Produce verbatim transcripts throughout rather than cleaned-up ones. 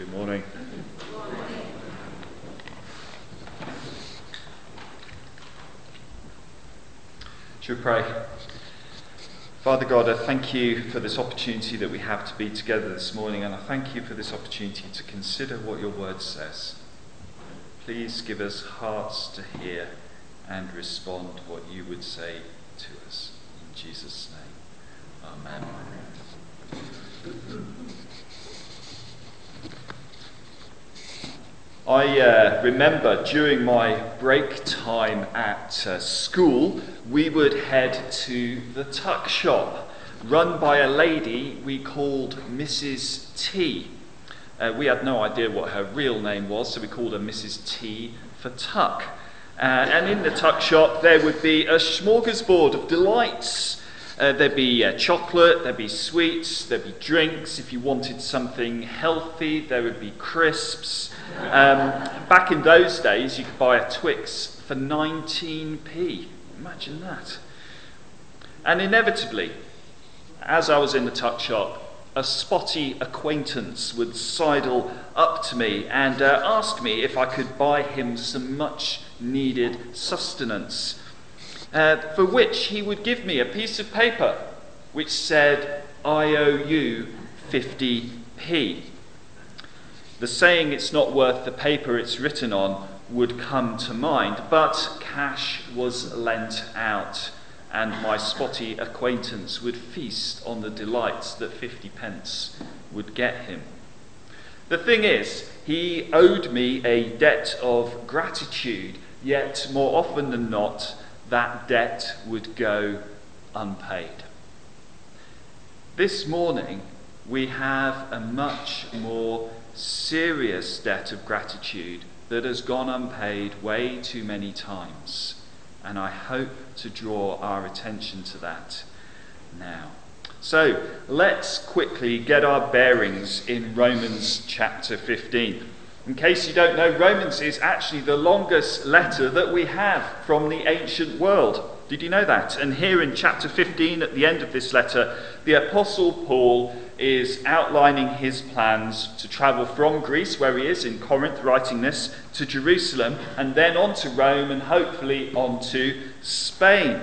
Good morning. Should we pray? Father God, I thank you for this opportunity that we have to be together this morning, and I thank you for this opportunity to consider what your word says. Please give us hearts to hear and respond what you would say to us. In Jesus' name, amen. I uh, remember during my break time at uh, school, we would head to the tuck shop, run by a lady we called Missus T. Uh, we had no idea what her real name was, so we called her Missus T for tuck. Uh, and in the tuck shop, there would be a smorgasbord of delights. Uh, there'd be uh, chocolate, there'd be sweets, there'd be drinks. If you wanted something healthy, there would be crisps. Um, back in those days, you could buy a Twix for nineteen p. Imagine that. And inevitably, as I was in the tuck shop, a spotty acquaintance would sidle up to me and uh, ask me if I could buy him some much-needed sustenance. Uh, for which he would give me a piece of paper which said, I owe you fifty p. The saying, it's not worth the paper it's written on, would come to mind, but cash was lent out, and my spotty acquaintance would feast on the delights that fifty pence would get him. The thing is, he owed me a debt of gratitude, yet more often than not, that debt would go unpaid. This morning, we have a much more serious debt of gratitude that has gone unpaid way too many times. And I hope to draw our attention to that now. So, let's quickly get our bearings in Romans chapter fifteen. In case you don't know, Romans is actually the longest letter that we have from the ancient world. Did you know that? And here in chapter fifteen, at the end of this letter, the Apostle Paul is outlining his plans to travel from Greece, where he is in Corinth writing this, to Jerusalem, and then on to Rome, and hopefully on to Spain.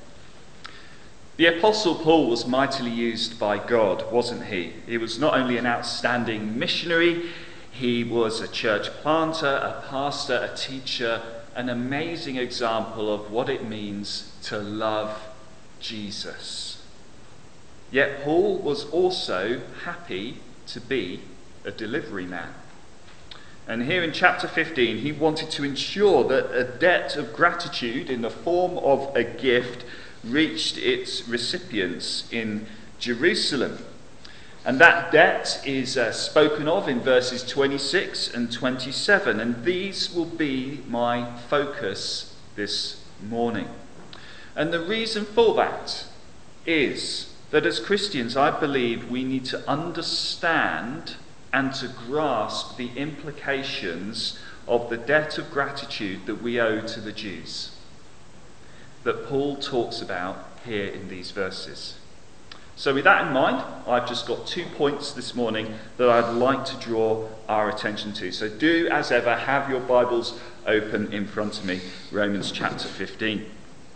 The Apostle Paul was mightily used by God, wasn't he? He was not only an outstanding missionary, he was a church planter, a pastor, a teacher, an amazing example of what it means to love Jesus. Yet Paul was also happy to be a delivery man. And here in chapter fifteen, he wanted to ensure that a debt of gratitude in the form of a gift reached its recipients in Jerusalem. And that debt is uh, spoken of in verses twenty-six and twenty-seven, and these will be my focus this morning. And the reason for that is that as Christians, I believe we need to understand and to grasp the implications of the debt of gratitude that we owe to the Jews, that Paul talks about here in these verses. So with that in mind, I've just got two points this morning that I'd like to draw our attention to. So do, as ever, have your Bibles open in front of me, Romans chapter fifteen.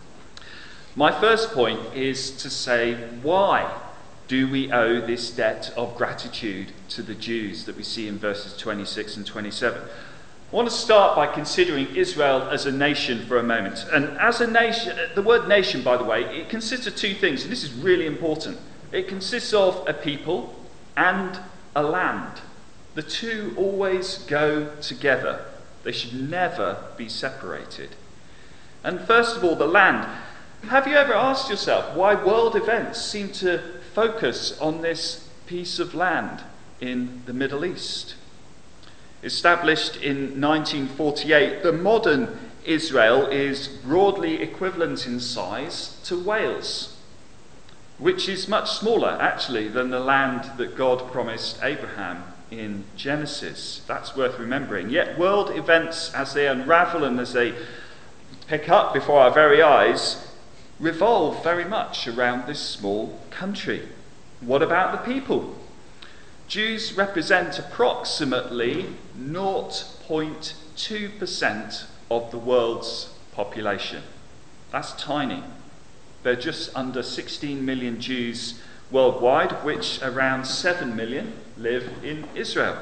My first point is to say, why do we owe this debt of gratitude to the Jews that we see in verses twenty-six and twenty-seven? I want to start by considering Israel as a nation for a moment. And as a nation, the word nation, by the way, it consists of two things, and this is really important. It consists of a people and a land. The two always go together. They should never be separated. And first of all, the land. Have you ever asked yourself why world events seem to focus on this piece of land in the Middle East? Established in nineteen forty-eight, the modern Israel is broadly equivalent in size to Wales, which is much smaller, actually, than the land that God promised Abraham in Genesis. That's worth remembering. Yet world events, as they unravel and as they pick up before our very eyes, revolve very much around this small country. What about the people? Jews represent approximately zero point two percent of the world's population. That's tiny. There are just under sixteen million Jews worldwide, of which around seven million live in Israel.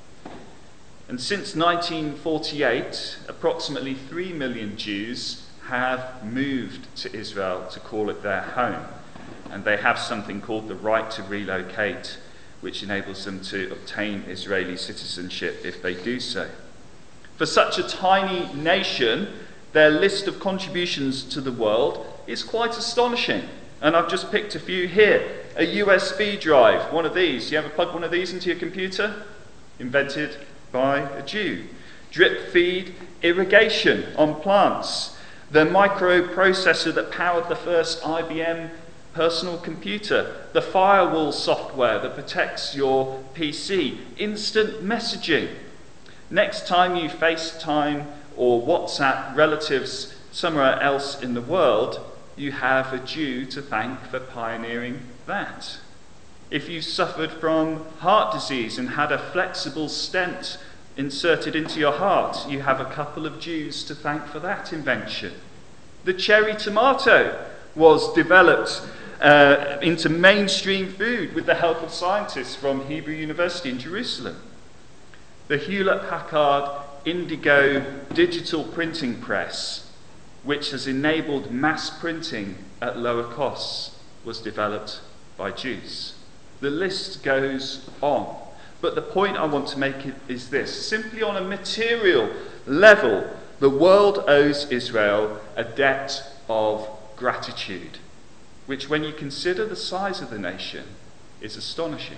And since nineteen forty-eight, approximately three million Jews have moved to Israel to call it their home. And they have something called the right to relocate, which enables them to obtain Israeli citizenship if they do so. For such a tiny nation, their list of contributions to the world is quite astonishing. And I've just picked a few here. A U S B drive, one of these. You ever plug one of these into your computer? Invented by a Jew. Drip feed irrigation on plants. The microprocessor that powered the first I B M personal computer. The firewall software that protects your P C. Instant messaging. Next time you FaceTime or WhatsApp relatives somewhere else in the world, you have a Jew to thank for pioneering that. If you suffered from heart disease and had a flexible stent inserted into your heart, you have a couple of Jews to thank for that invention. The cherry tomato was developed uh, into mainstream food with the help of scientists from Hebrew University in Jerusalem. The Hewlett-Packard Indigo digital printing press, which has enabled mass printing at lower costs, was developed by Jews. The list goes on. But the point I want to make is this. Simply on a material level, the world owes Israel a debt of gratitude, which when you consider the size of the nation is astonishing.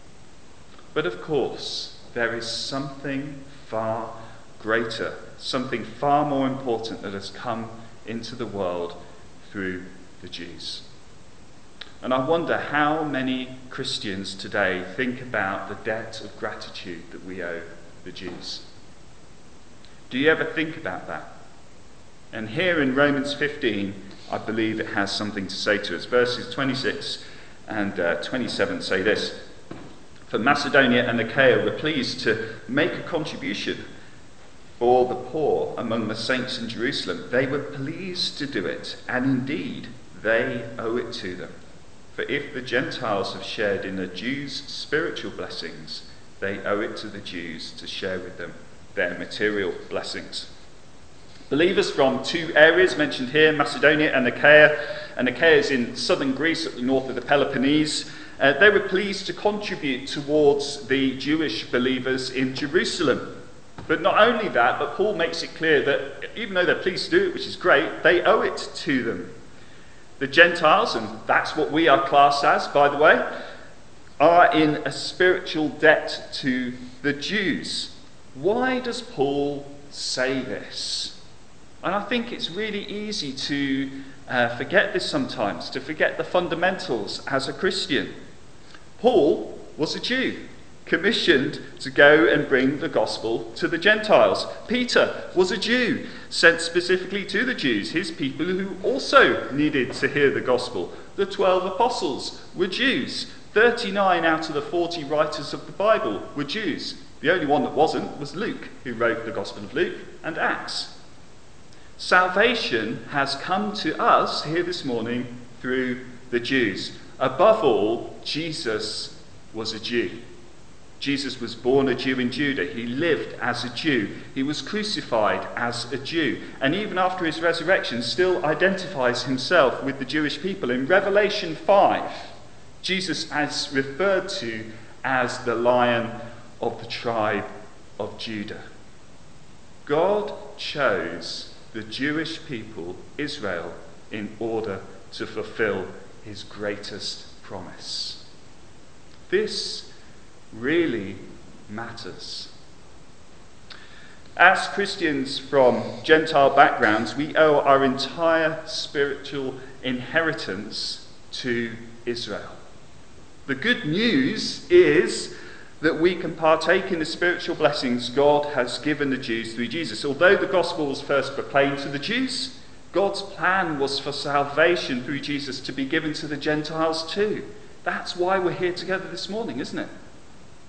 But of course, there is something far greater, something far more important that has come into the world through the Jews. And I wonder how many Christians today think about the debt of gratitude that we owe the Jews. Do you ever think about that? And here in Romans fifteen, I believe it has something to say to us. Verses twenty-six and uh, twenty-seven say this: For Macedonia and Achaia were pleased to make a contribution for the poor among the saints in Jerusalem. They were pleased to do it, and indeed they owe it to them. For if the Gentiles have shared in the Jews' spiritual blessings, they owe it to the Jews to share with them their material blessings. Believers from two areas mentioned here, Macedonia and Achaia, and Achaia is in southern Greece at the north of the Peloponnese, uh, they were pleased to contribute towards the Jewish believers in Jerusalem. But not only that, but Paul makes it clear that even though they're pleased to do it, which is great, they owe it to them. The Gentiles, and that's what we are classed as, by the way, are in a spiritual debt to the Jews. Why does Paul say this? And I think it's really easy to uh, forget this sometimes, to forget the fundamentals as a Christian. Paul was a Jew, commissioned to go and bring the gospel to the Gentiles. Peter was a Jew, sent specifically to the Jews, his people who also needed to hear the gospel. The twelve apostles were Jews. thirty-nine out of the forty writers of the Bible were Jews. The only one that wasn't was Luke, who wrote the Gospel of Luke and Acts. Salvation has come to us here this morning through the Jews. Above all, Jesus was a Jew. Jesus was born a Jew in Judah. He lived as a Jew. He was crucified as a Jew. And even after his resurrection, still identifies himself with the Jewish people. In Revelation five, Jesus is referred to as the Lion of the tribe of Judah. God chose the Jewish people, Israel, in order to fulfill his greatest promise. This really matters. As Christians from Gentile backgrounds, we owe our entire spiritual inheritance to Israel. The good news is that we can partake in the spiritual blessings God has given the Jews through Jesus. Although the gospel was first proclaimed to the Jews, God's plan was for salvation through Jesus to be given to the Gentiles too. That's why we're here together this morning, isn't it?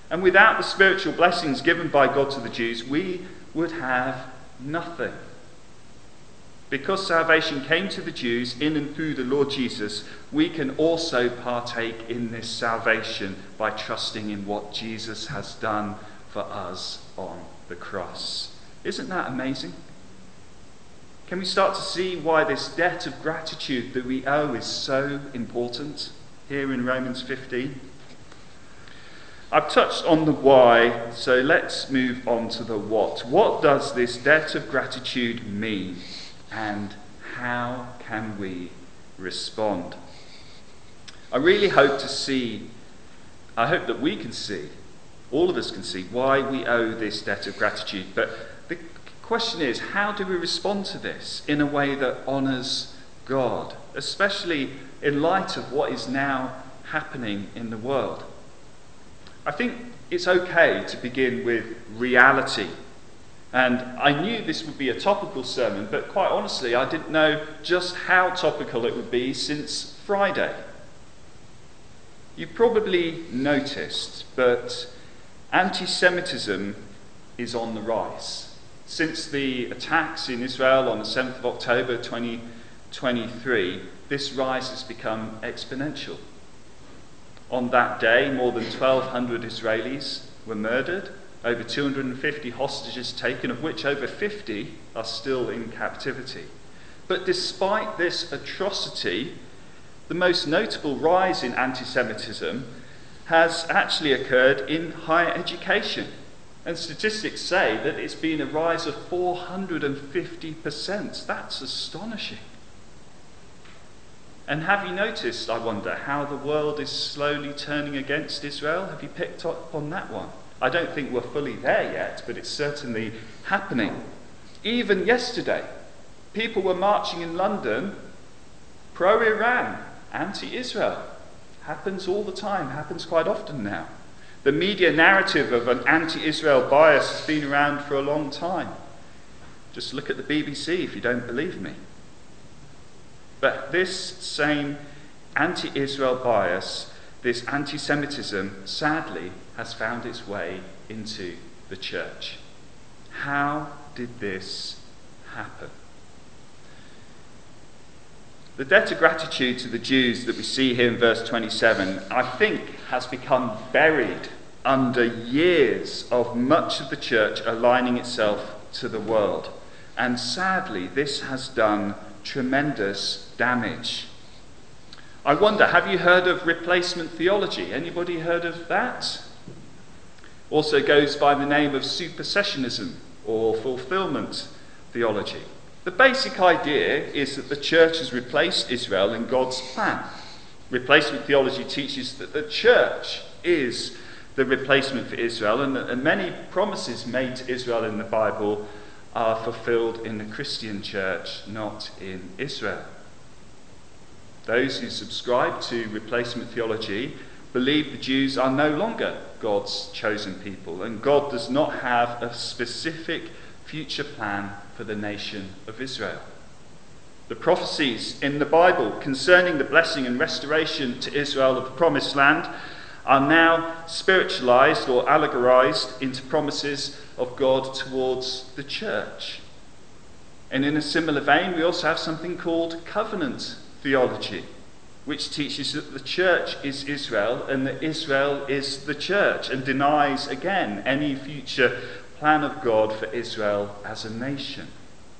And without the spiritual blessings given by God to the Jews, we would have nothing. Because salvation came to the Jews in and through the Lord Jesus, we can also partake in this salvation by trusting in what Jesus has done for us on the cross. Isn't that amazing? Can we start to see why this debt of gratitude that we owe is so important here in Romans fifteen? I've touched on the why, so let's move on to the what. What does this debt of gratitude mean? And how can we respond? I really hope to see, I hope that we can see, all of us can see, why we owe this debt of gratitude. But the question is, how do we respond to this in a way that honours God, especially in light of what is now happening in the world? I think it's okay to begin with reality. And I knew this would be a topical sermon, but quite honestly, I didn't know just how topical it would be since Friday. You've probably noticed, but anti-Semitism is on the rise. Since the attacks in Israel on the seventh of October twenty twenty-three, this rise has become exponential. On that day, more than twelve hundred Israelis were murdered, over two hundred fifty hostages taken, of which over fifty are still in captivity. But despite this atrocity, the most notable rise in anti-Semitism has actually occurred in higher education. And statistics say that it's been a rise of four hundred fifty percent. That's astonishing. And have you noticed, I wonder, how the world is slowly turning against Israel? Have you picked up on that one? I don't think we're fully there yet, but it's certainly happening. Even yesterday, people were marching in London, pro-Iran, anti-Israel. Happens all the time, happens quite often now. The media narrative of an anti-Israel bias has been around for a long time. Just look at the B B C if you don't believe me. But this same anti-Israel bias, this anti-Semitism, sadly, has found its way into the church. How did this happen? The debt of gratitude to the Jews that we see here in verse twenty-seven, I think, has become buried under years of much of the church aligning itself to the world. And sadly, this has done tremendous damage. I wonder, have you heard of replacement theology? Anybody heard of that? Also goes by the name of supersessionism or fulfillment theology. The basic idea is that the church has replaced Israel in God's plan. Replacement theology teaches that the church is the replacement for Israel, and that many promises made to Israel in the Bible are fulfilled in the Christian church, not in Israel. Those who subscribe to replacement theology believe the Jews are no longer God's chosen people, and God does not have a specific future plan for the nation of Israel. The prophecies in the Bible concerning the blessing and restoration to Israel of the promised land are now spiritualized or allegorized into promises of God towards the church. And in a similar vein, we also have something called covenant theology, which teaches that the church is Israel and that Israel is the church, and denies again any future plan of God for Israel as a nation.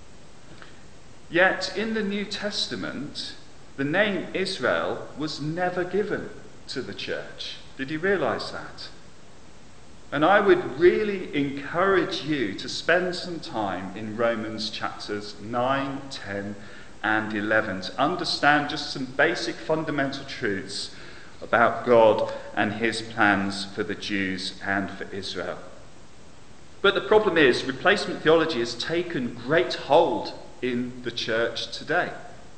Yet in the New Testament, the name Israel was never given to the church. Did you realize that? And I would really encourage you to spend some time in Romans chapters nine, ten, and eleven to understand just some basic fundamental truths about God and his plans for the Jews and for Israel. But the problem is, replacement theology has taken great hold in the church today.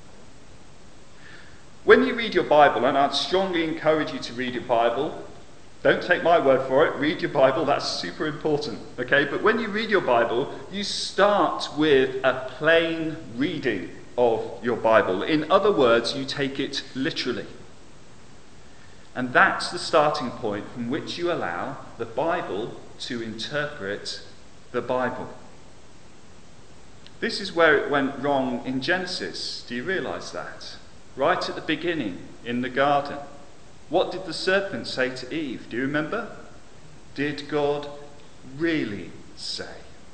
When you read your Bible, and I'd strongly encourage you to read your Bible, don't take my word for it, read your Bible, that's super important, okay? But when you read your Bible, you start with a plain reading of your Bible. In other words, you take it literally. And that's the starting point from which you allow the Bible to interpret the Bible. This is where it went wrong in Genesis. Do you realise that? Right at the beginning, in the garden. What did the serpent say to Eve? Do you remember? Did God really say?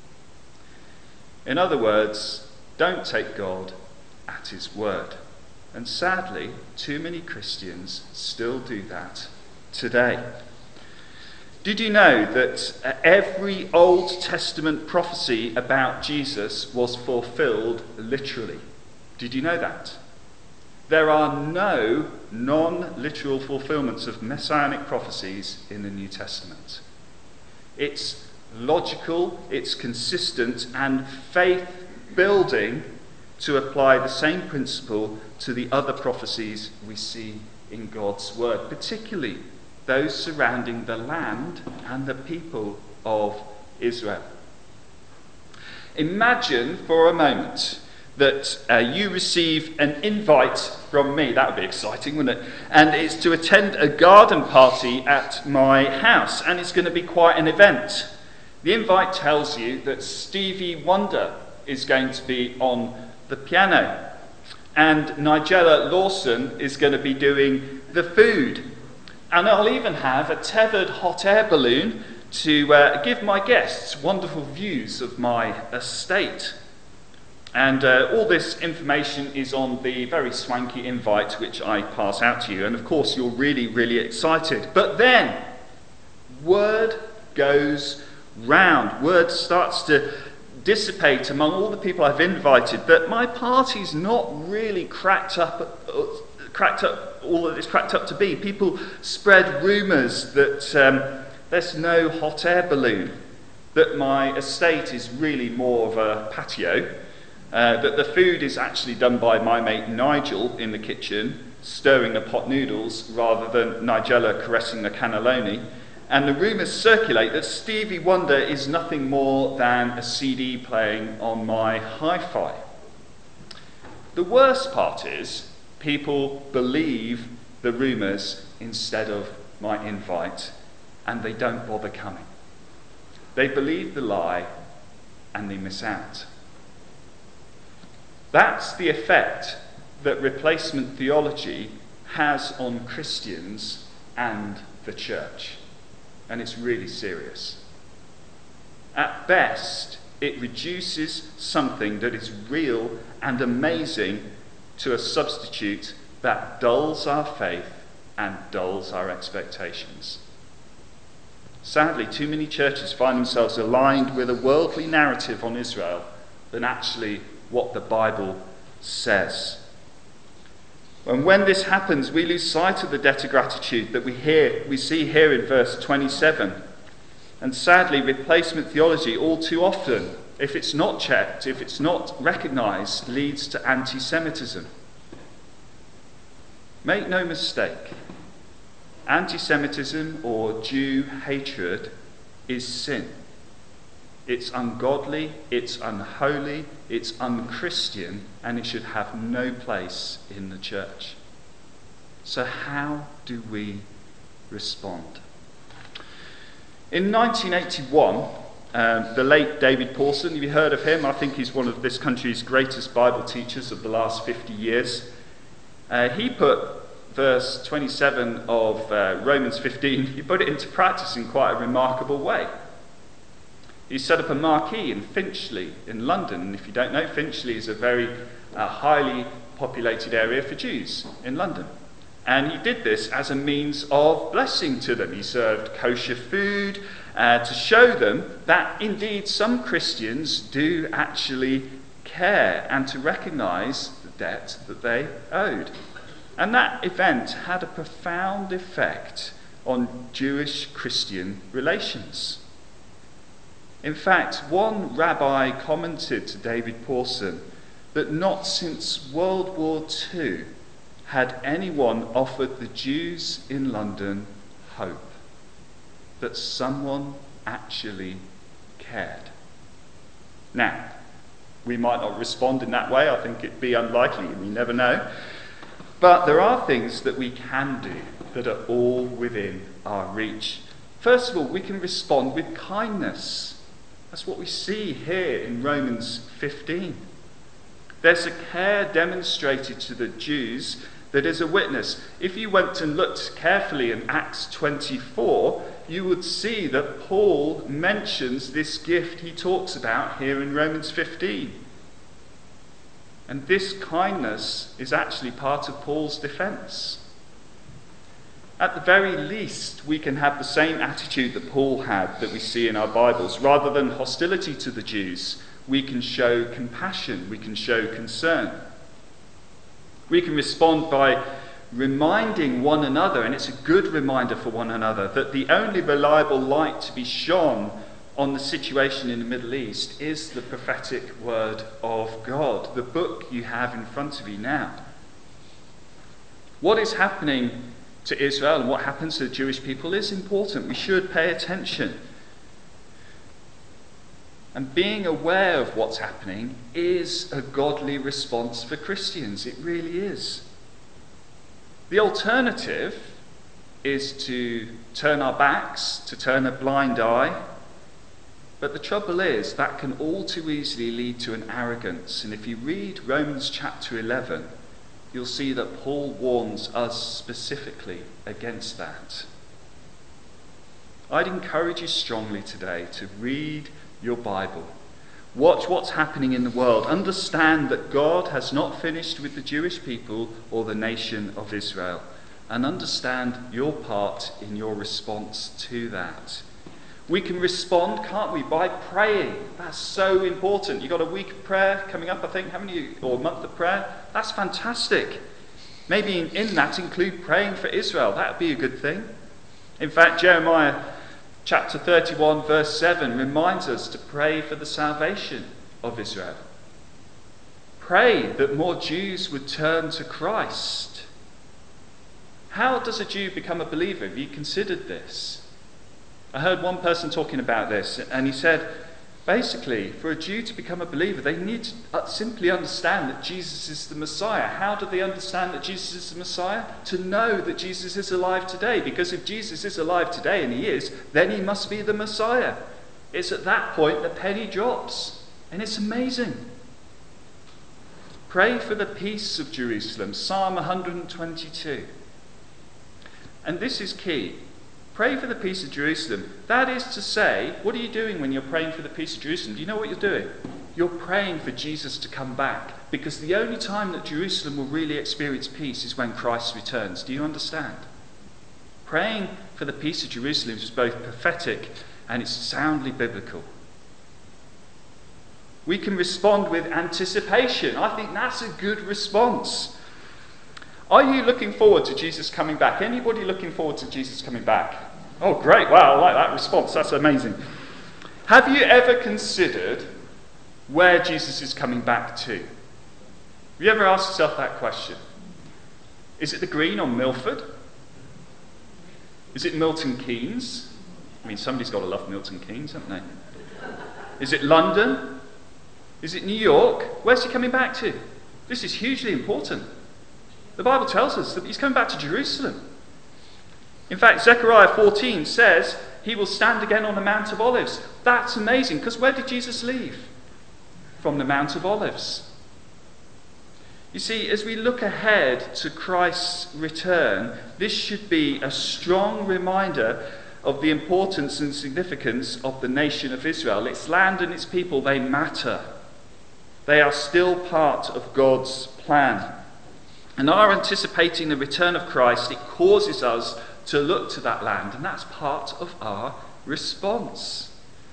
In other words, don't take God at his word. And sadly, too many Christians still do that today. Did you know that every Old Testament prophecy about Jesus was fulfilled literally? Did you know that? There are no non-literal fulfillments of messianic prophecies in the New Testament. It's logical, it's consistent, and faith-building to apply the same principle to the other prophecies we see in God's word, particularly those surrounding the land and the people of Israel. Imagine for a moment that uh, you receive an invite from me. That would be exciting, wouldn't it? And it's to attend a garden party at my house, and it's going to be quite an event. The invite tells you that Stevie Wonder is going to be on the piano, and Nigella Lawson is going to be doing the food. And I'll even have a tethered hot air balloon to uh, give my guests wonderful views of my estate. And uh, all this information is on the very swanky invite which I pass out to you. And of course you're really, really excited. But then, word goes round. Word starts to dissipate among all the people I've invited that my party's not really cracked up, uh, cracked up all that it's cracked up to be. People spread rumours that um, there's no hot air balloon, that my estate is really more of a patio, uh, that the food is actually done by my mate Nigel in the kitchen, stirring the pot noodles rather than Nigella caressing the cannelloni. And the rumours circulate that Stevie Wonder is nothing more than a C D playing on my hi-fi. The worst part is people believe the rumours instead of my invite, and they don't bother coming. They believe the lie and they miss out. That's the effect that replacement theology has on Christians and the church. And it's really serious. At best, it reduces something that is real and amazing to a substitute that dulls our faith and dulls our expectations. Sadly, too many churches find themselves aligned with a worldly narrative on Israel than actually what the Bible says. And when this happens, we lose sight of the debt of gratitude that we hear, we see here in verse twenty-seven. And sadly, replacement theology all too often, if it's not checked, if it's not recognised, leads to anti-Semitism. Make no mistake, anti-Semitism or Jew hatred is sin. It's ungodly, it's unholy, it's unchristian, and it should have no place in the church. So how do we respond? In nineteen eighty-one, um, the late David Pawson, have you heard of him? I think he's one of this country's greatest Bible teachers of the last fifty years. Uh, he put verse twenty-seven of uh, Romans fifteen, he put it into practice in quite a remarkable way. He set up a marquee in Finchley in London, and if you don't know, Finchley is a very uh, highly populated area for Jews in London. And he did this as a means of blessing to them. He served kosher food uh, to show them that indeed some Christians do actually care and to recognise the debt that they owed. And that event had a profound effect on Jewish-Christian relations. In fact, one rabbi commented to David Pawson that not since World War Two had anyone offered the Jews in London hope that someone actually cared. Now, we might not respond in that way. I think it'd be unlikely. We never know. But there are things that we can do that are all within our reach. First of all, we can respond with kindness. That's what we see here in Romans fifteen. There's a care demonstrated to the Jews that is a witness. If you went and looked carefully in Acts twenty-four, you would see that Paul mentions this gift he talks about here in Romans fifteen. And this kindness is actually part of Paul's defense. At the very least, we can have the same attitude that Paul had that we see in our Bibles. Rather than hostility to the Jews, we can show compassion, we can show concern. We can respond by reminding one another, and it's a good reminder for one another, that the only reliable light to be shone on the situation in the Middle East is the prophetic word of God, the book you have in front of you now. What is happening to Israel and what happens to the Jewish people is important. We should pay attention. And being aware of what's happening is a godly response for Christians. It really is. The alternative is to turn our backs, to turn a blind eye. But the trouble is, that can all too easily lead to an arrogance. And if you read Romans chapter eleven, you'll see that Paul warns us specifically against that. I'd encourage you strongly today to read your Bible. Watch what's happening in the world. Understand that God has not finished with the Jewish people or the nation of Israel. And understand your part in your response to that. We can respond, can't we, by praying. That's so important. You've got a week of prayer coming up, I think, haven't you? Or a month of prayer. That's fantastic. Maybe in, in that include praying for Israel. That would be a good thing. In fact, Jeremiah chapter thirty-one, verse seven reminds us to pray for the salvation of Israel. Pray that more Jews would turn to Christ. How does a Jew become a believer? Have you considered this? I heard one person talking about this, and he said, basically, for a Jew to become a believer, they need to simply understand that Jesus is the Messiah. How do they understand that Jesus is the Messiah? To know that Jesus is alive today. Because if Jesus is alive today, and he is, then he must be the Messiah. It's at that point the penny drops. And it's amazing. Pray for the peace of Jerusalem. Psalm one twenty-two. And this is key. Pray for the peace of Jerusalem. That is to say, what are you doing when you're praying for the peace of Jerusalem? Do you know what you're doing? You're praying for Jesus to come back. Because the only time that Jerusalem will really experience peace is when Christ returns. Do you understand? Praying for the peace of Jerusalem is both prophetic and it's soundly biblical. We can respond with anticipation. I think that's a good response. Are you looking forward to Jesus coming back? Anybody looking forward to Jesus coming back? Oh, great. Wow, I like that response. That's amazing. Have you ever considered where Jesus is coming back to? Have you ever asked yourself that question? Is it the Green on Milford? Is it Milton Keynes? I mean, somebody's got to love Milton Keynes, haven't they? Is it London? Is it New York? Where's he coming back to? This is hugely important. The Bible tells us that he's coming back to Jerusalem. In fact, Zechariah fourteen says he will stand again on the Mount of Olives. That's amazing, because where did Jesus leave? From the Mount of Olives. You see, as we look ahead to Christ's return, this should be a strong reminder of the importance and significance of the nation of Israel. Its land and its people, they matter. They are still part of God's plan. And our anticipating the return of Christ, it causes us to look to that land. And that's part of our response.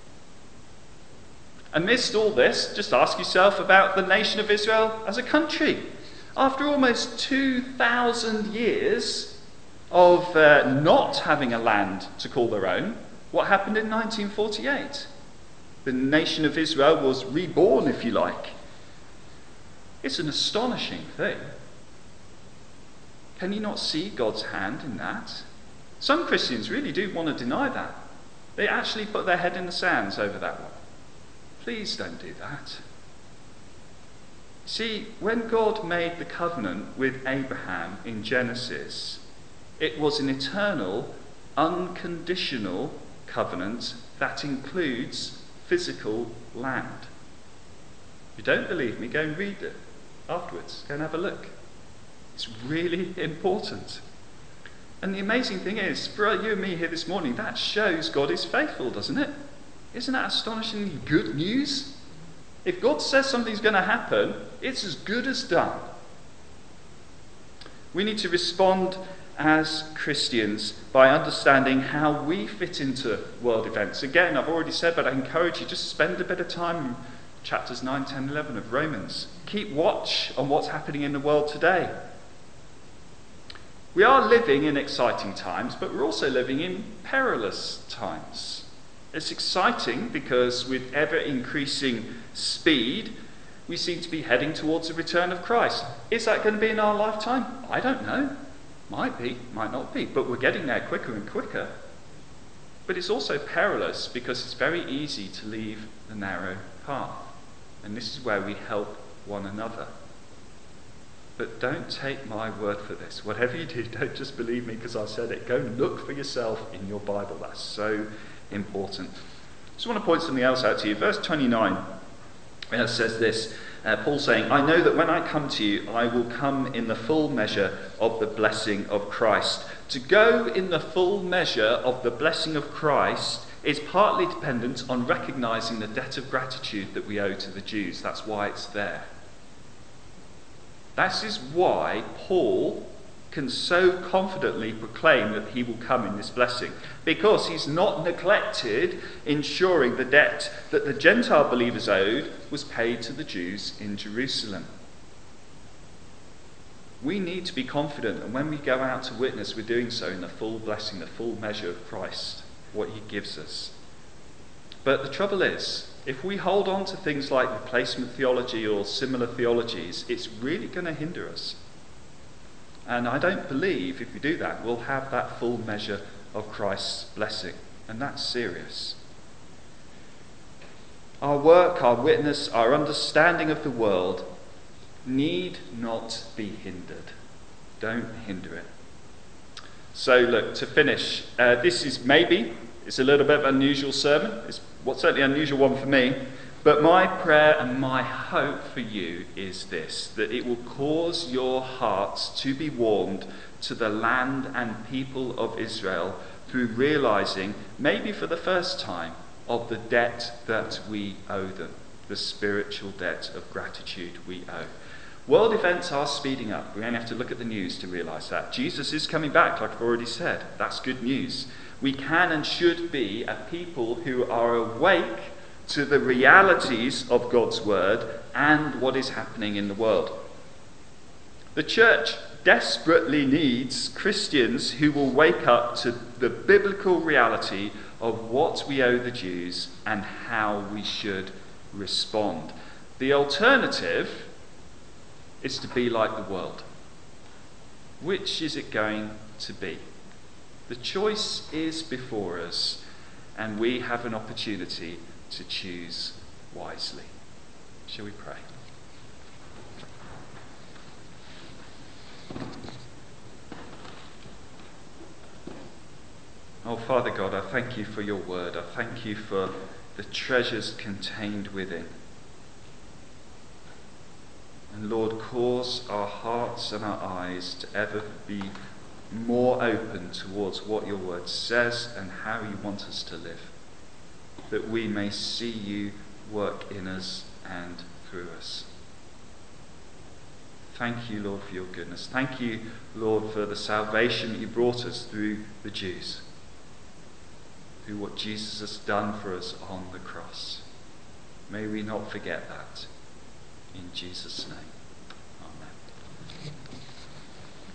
Amidst all this, just ask yourself about the nation of Israel as a country. After almost two thousand years of uh, not having a land to call their own, what happened in nineteen forty-eight? The nation of Israel was reborn, if you like. It's an astonishing thing. Can you not see God's hand in that? Some Christians really do want to deny that. They actually put their head in the sands over that one. Please don't do that. See, when God made the covenant with Abraham in Genesis, It was an eternal, unconditional covenant that includes physical land. If you don't believe me, go and read it afterwards. Go and have a look. It's really important. And the amazing thing is, for you and me here this morning, that shows God is faithful, doesn't it? Isn't that astonishingly good news? If God says something's going to happen, it's as good as done. We need to respond as Christians by understanding how we fit into world events. Again, I've already said, but I encourage you, just spend a bit of time in chapters nine, ten, eleven of Romans. Keep watch on what's happening in the world today. We are living in exciting times, but we're also living in perilous times. It's exciting because with ever increasing speed, we seem to be heading towards the return of Christ. Is that going to be in our lifetime? I don't know. Might be, might not be, but we're getting there quicker and quicker. But it's also perilous because it's very easy to leave the narrow path. And this is where we help one another. But don't take my word for this. Whatever you do, don't just believe me because I said it. Go and look for yourself in your Bible. That's so important. I just want to point something else out to you. Verse twenty-nine uh, says this. Uh, Paul saying, I know that when I come to you, I will come in the full measure of the blessing of Christ. To go in the full measure of the blessing of Christ is partly dependent on recognizing the debt of gratitude that we owe to the Jews. That's why it's there. That is why Paul can so confidently proclaim that he will come in this blessing, because he's not neglected ensuring the debt that the Gentile believers owed was paid to the Jews in Jerusalem. We need to be confident, and when we go out to witness, we're doing so in the full blessing, the full measure of Christ, what he gives us. But the trouble is, if we hold on to things like replacement theology or similar theologies, it's really going to hinder us. And I don't believe if we do that, we'll have that full measure of Christ's blessing. And that's serious. Our work, our witness, our understanding of the world need not be hindered. Don't hinder it. So look, to finish, uh, this is maybe, it's a little bit of an unusual sermon. It's what's certainly an unusual one for me. But my prayer and my hope for you is this, that it will cause your hearts to be warmed to the land and people of Israel through realizing, maybe for the first time, of the debt that we owe them, the spiritual debt of gratitude we owe. World events are speeding up. We only have to look at the news to realize that. Jesus is coming back, like I've already said. That's good news. We can and should be a people who are awake to the realities of God's word and what is happening in the world. The church desperately needs Christians who will wake up to the biblical reality of what we owe the Jews and how we should respond. The alternative is to be like the world. Which is it going to be? The choice is before us, and we have an opportunity to choose wisely. Shall we pray? Oh, Father God, I thank you for your word. I thank you for the treasures contained within. And Lord, cause our hearts and our eyes to ever be more open towards what your word says and how you want us to live, that we may see you work in us and through us. Thank you, Lord, for your goodness. Thank you, Lord, for the salvation that you brought us through the Jews, through what Jesus has done for us on the cross. May we not forget that. In Jesus' name.